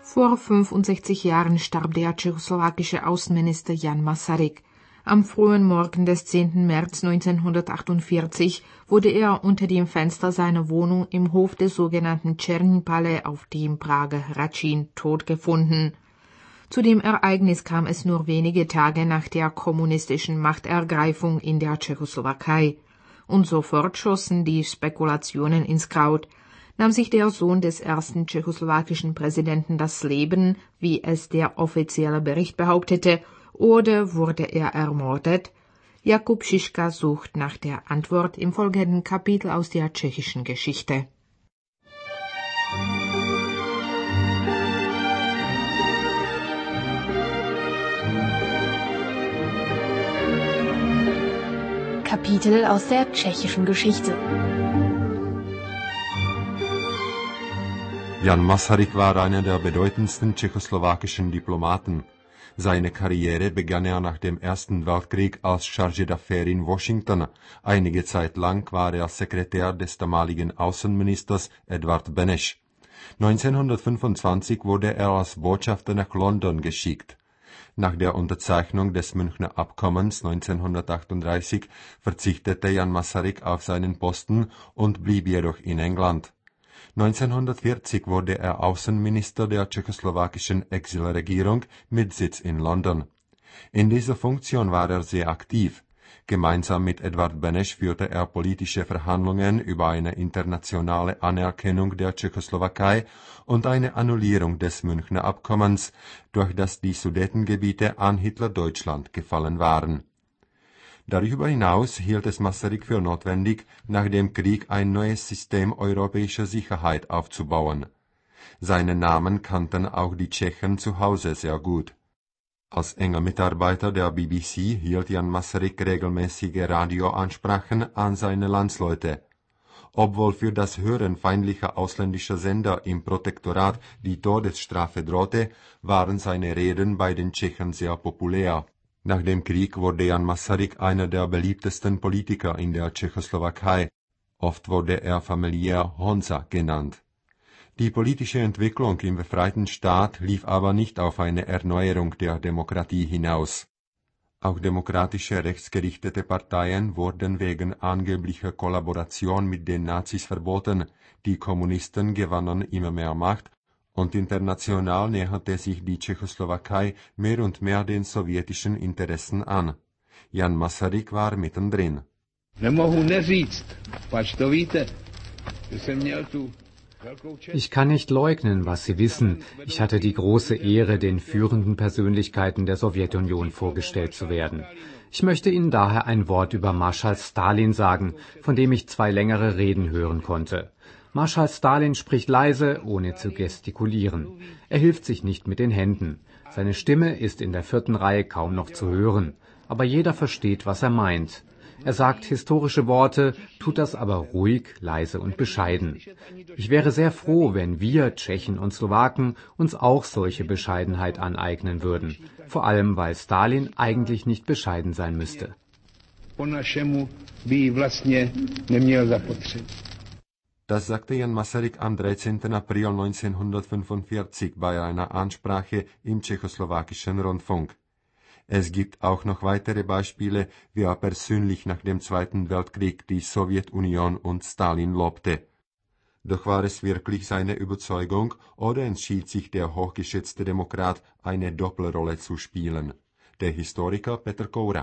Vor 65 Jahren starb der tschechoslowakische Außenminister Jan Masaryk. Am frühen Morgen des 10. März 1948 wurde er unter dem Fenster seiner Wohnung im Hof des sogenannten Czerny-Palais auf dem Prager Hradčín tot gefunden. Zu dem Ereignis kam es nur wenige Tage nach der kommunistischen Machtergreifung in der Tschechoslowakei. Und sofort schossen die Spekulationen ins Kraut. Nahm sich der Sohn des ersten tschechoslowakischen Präsidenten das Leben, wie es der offizielle Bericht behauptete, oder wurde er ermordet? Jakub Šiška sucht nach der Antwort im folgenden Kapitel aus der tschechischen Geschichte. Kapitel aus der tschechischen Geschichte. Jan Masaryk war einer der bedeutendsten tschechoslowakischen Diplomaten. Seine Karriere begann er nach dem Ersten Weltkrieg als Chargé d'Affaires in Washington. Einige Zeit lang war er Sekretär des damaligen Außenministers Edvard Beneš. 1925 wurde er als Botschafter nach London geschickt. Nach der Unterzeichnung des Münchner Abkommens 1938 verzichtete Jan Masaryk auf seinen Posten und blieb jedoch in England. 1940 wurde er Außenminister der tschechoslowakischen Exilregierung mit Sitz in London. In dieser Funktion war er sehr aktiv. Gemeinsam mit Edvard Beneš führte er politische Verhandlungen über eine internationale Anerkennung der Tschechoslowakei und eine Annullierung des Münchner Abkommens, durch das die Sudetengebiete an Hitlerdeutschland gefallen waren. Darüber hinaus hielt es Masaryk für notwendig, nach dem Krieg ein neues System europäischer Sicherheit aufzubauen. Seinen Namen kannten auch die Tschechen zu Hause sehr gut. Als enger Mitarbeiter der BBC hielt Jan Masaryk regelmäßige Radioansprachen an seine Landsleute. Obwohl für das Hören feindlicher ausländischer Sender im Protektorat die Todesstrafe drohte, waren seine Reden bei den Tschechen sehr populär. Nach dem Krieg wurde Jan Masaryk einer der beliebtesten Politiker in der Tschechoslowakei. Oft wurde er familiär Honza genannt. Die politische Entwicklung im befreiten Staat lief aber nicht auf eine Erneuerung der Demokratie hinaus. Auch demokratische rechtsgerichtete Parteien wurden wegen angeblicher Kollaboration mit den Nazis verboten, die Kommunisten gewannen immer mehr Macht, und international näherte sich die Tschechoslowakei mehr und mehr den sowjetischen Interessen an. Jan Masaryk war mittendrin. Ich kann nicht leugnen, was Sie wissen. Ich hatte die große Ehre, den führenden Persönlichkeiten der Sowjetunion vorgestellt zu werden. Ich möchte Ihnen daher ein Wort über Marschall Stalin sagen, von dem ich 2 längere Reden hören konnte. Marschall Stalin spricht leise, ohne zu gestikulieren. Er hilft sich nicht mit den Händen. Seine Stimme ist in der 4. Reihe kaum noch zu hören. Aber jeder versteht, was er meint. Er sagt historische Worte, tut das aber ruhig, leise und bescheiden. Ich wäre sehr froh, wenn wir, Tschechen und Slowaken, uns auch solche Bescheidenheit aneignen würden. Vor allem, weil Stalin eigentlich nicht bescheiden sein müsste. Das sagte Jan Masaryk am 13. April 1945 bei einer Ansprache im tschechoslowakischen Rundfunk. Es gibt auch noch weitere Beispiele, wie er persönlich nach dem Zweiten Weltkrieg die Sowjetunion und Stalin lobte. Doch war es wirklich seine Überzeugung, oder entschied sich der hochgeschätzte Demokrat, eine Doppelrolle zu spielen? Der Historiker Petr Koura.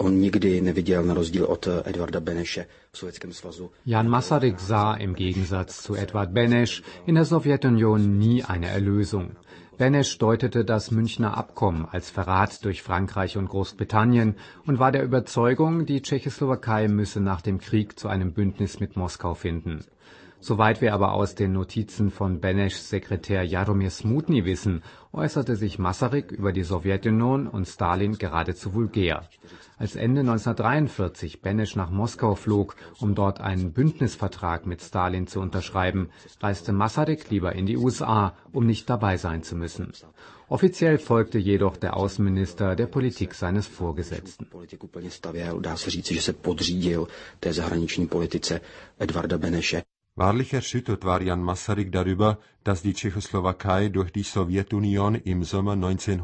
Jan Masaryk sah im Gegensatz zu Edvard Beneš in der Sowjetunion nie eine Erlösung. Beneš deutete das Münchner Abkommen als Verrat durch Frankreich und Großbritannien und war der Überzeugung, die Tschechoslowakei müsse nach dem Krieg zu einem Bündnis mit Moskau finden. Soweit wir aber aus den Notizen von Beneschs Sekretär Jaromir Smutny wissen, äußerte sich Masaryk über die Sowjetunion und Stalin geradezu vulgär. Als Ende 1943 Benesch nach Moskau flog, um dort einen Bündnisvertrag mit Stalin zu unterschreiben, reiste Masaryk lieber in die USA, um nicht dabei sein zu müssen. Offiziell folgte jedoch der Außenminister der Politik seines Vorgesetzten. Wahrlich erschüttert war Jan Masaryk darüber, dass die Tschechoslowakei durch die Sowjetunion im Sommer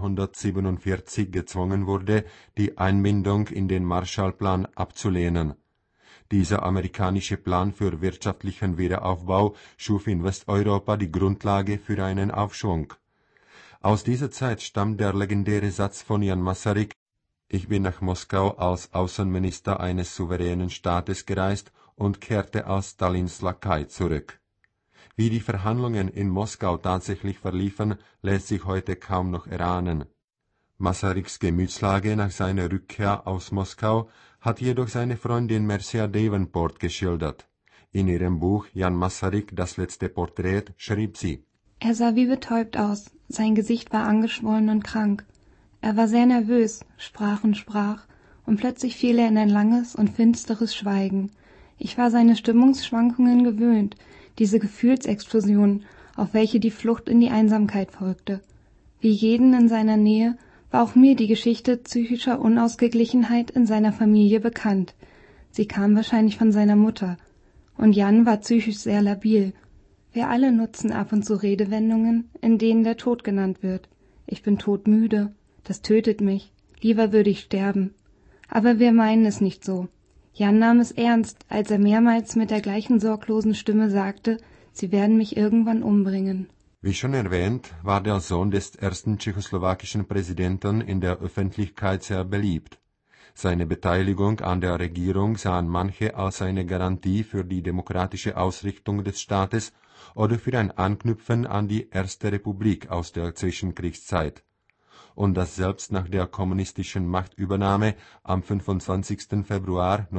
1947 gezwungen wurde, die Einbindung in den Marshallplan abzulehnen. Dieser amerikanische Plan für wirtschaftlichen Wiederaufbau schuf in Westeuropa die Grundlage für einen Aufschwung. Aus dieser Zeit stammt der legendäre Satz von Jan Masaryk: Ich bin nach Moskau als Außenminister eines souveränen Staates gereist und kehrte als Stalins Lakai zurück. Wie die Verhandlungen in Moskau tatsächlich verliefen, lässt sich heute kaum noch erahnen. Masaryks Gemütslage nach seiner Rückkehr aus Moskau hat jedoch seine Freundin Marcia Davenport geschildert. In ihrem Buch Jan Masaryk, das letzte Porträt, schrieb sie: Er sah wie betäubt aus, sein Gesicht war angeschwollen und krank. Er war sehr nervös, sprach, und plötzlich fiel er in ein langes und finsteres Schweigen. Ich war seine Stimmungsschwankungen gewöhnt, diese Gefühlsexplosion, auf welche die Flucht in die Einsamkeit folgte. Wie jeden in seiner Nähe war auch mir die Geschichte psychischer Unausgeglichenheit in seiner Familie bekannt. Sie kam wahrscheinlich von seiner Mutter. Und Jan war psychisch sehr labil. Wir alle nutzen ab und zu Redewendungen, in denen der Tod genannt wird. Ich bin todmüde, das tötet mich, lieber würde ich sterben. Aber wir meinen es nicht so. Jan nahm es ernst, als er mehrmals mit der gleichen sorglosen Stimme sagte, sie werden mich irgendwann umbringen. Wie schon erwähnt, war der Sohn des ersten tschechoslowakischen Präsidenten in der Öffentlichkeit sehr beliebt. Seine Beteiligung an der Regierung sahen manche als eine Garantie für die demokratische Ausrichtung des Staates oder für ein Anknüpfen an die Erste Republik aus der Zwischenkriegszeit. Und das selbst nach der kommunistischen Machtübernahme am 25. Februar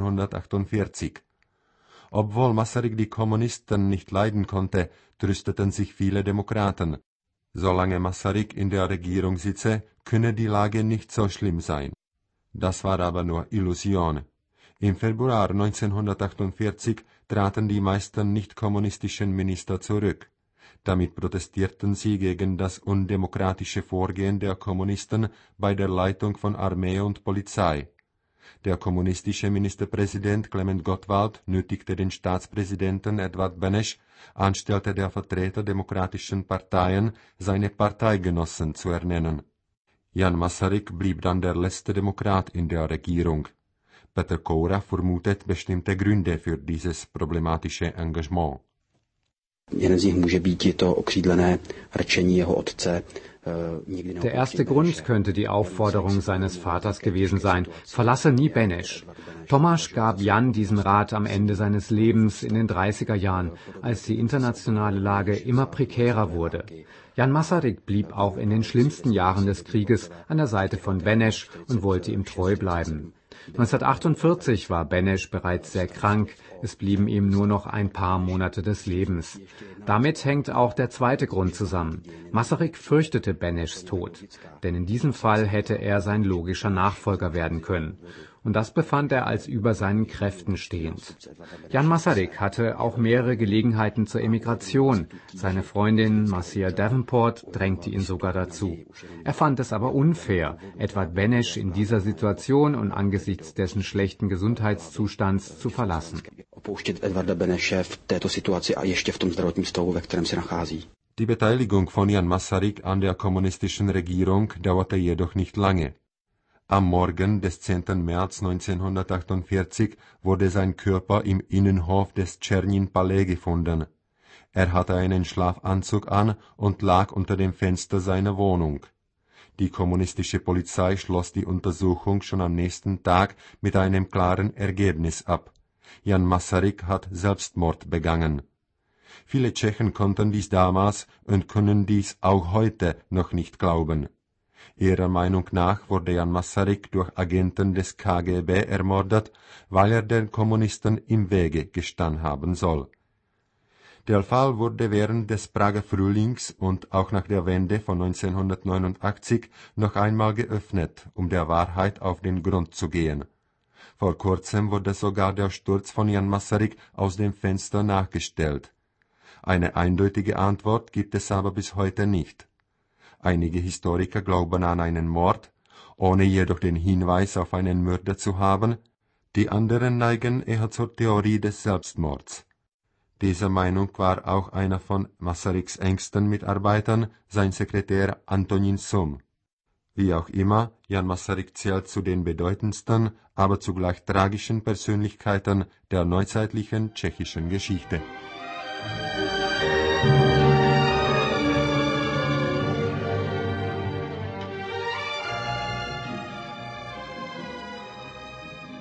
1948. Obwohl Masaryk die Kommunisten nicht leiden konnte, trösteten sich viele Demokraten. Solange Masaryk in der Regierung sitze, könne die Lage nicht so schlimm sein. Das war aber nur Illusion. Im Februar 1948 traten die meisten nicht-kommunistischen Minister zurück. Damit protestierten sie gegen das undemokratische Vorgehen der Kommunisten bei der Leitung von Armee und Polizei. Der kommunistische Ministerpräsident Klement Gottwald nötigte den Staatspräsidenten Edvard Beneš, anstelle der Vertreter demokratischen Parteien, seine Parteigenossen zu ernennen. Jan Masaryk blieb dann der letzte Demokrat in der Regierung. Petr Koura vermutet bestimmte Gründe für dieses problematische Engagement. Der erste Grund könnte die Aufforderung seines Vaters gewesen sein: Verlasse nie Beneš. Tomáš gab Jan diesen Rat am Ende seines Lebens in den 30er Jahren, als die internationale Lage immer prekärer wurde. Jan Masaryk blieb auch in den schlimmsten Jahren des Krieges an der Seite von Beneš und wollte ihm treu bleiben. 1948 war Beneš bereits sehr krank, es blieben ihm nur noch ein paar Monate des Lebens. Damit hängt auch der zweite Grund zusammen. Masaryk fürchtete Beneschs Tod, denn in diesem Fall hätte er sein logischer Nachfolger werden können. Und das befand er als über seinen Kräften stehend. Jan Masaryk hatte auch mehrere Gelegenheiten zur Emigration. Seine Freundin Marcia Davenport drängte ihn sogar dazu. Er fand es aber unfair, Edvard Beneš in dieser Situation und angesichts dessen schlechten Gesundheitszustands zu verlassen. Die Beteiligung von Jan Masaryk an der kommunistischen Regierung dauerte jedoch nicht lange. Am Morgen des 10. März 1948 wurde sein Körper im Innenhof des Tschernin-Palais gefunden. Er hatte einen Schlafanzug an und lag unter dem Fenster seiner Wohnung. Die kommunistische Polizei schloss die Untersuchung schon am nächsten Tag mit einem klaren Ergebnis ab: Jan Masaryk hat Selbstmord begangen. Viele Tschechen konnten dies damals und können dies auch heute noch nicht glauben. Ihrer Meinung nach wurde Jan Masaryk durch Agenten des KGB ermordet, weil er den Kommunisten im Wege gestanden haben soll. Der Fall wurde während des Prager Frühlings und auch nach der Wende von 1989 noch einmal geöffnet, um der Wahrheit auf den Grund zu gehen. Vor kurzem wurde sogar der Sturz von Jan Masaryk aus dem Fenster nachgestellt. Eine eindeutige Antwort gibt es aber bis heute nicht. Einige Historiker glauben an einen Mord, ohne jedoch den Hinweis auf einen Mörder zu haben. Die anderen neigen eher zur Theorie des Selbstmords. Dieser Meinung war auch einer von Masaryks engsten Mitarbeitern, sein Sekretär Antonín Sum. Wie auch immer, Jan Masaryk zählt zu den bedeutendsten, aber zugleich tragischen Persönlichkeiten der neuzeitlichen tschechischen Geschichte.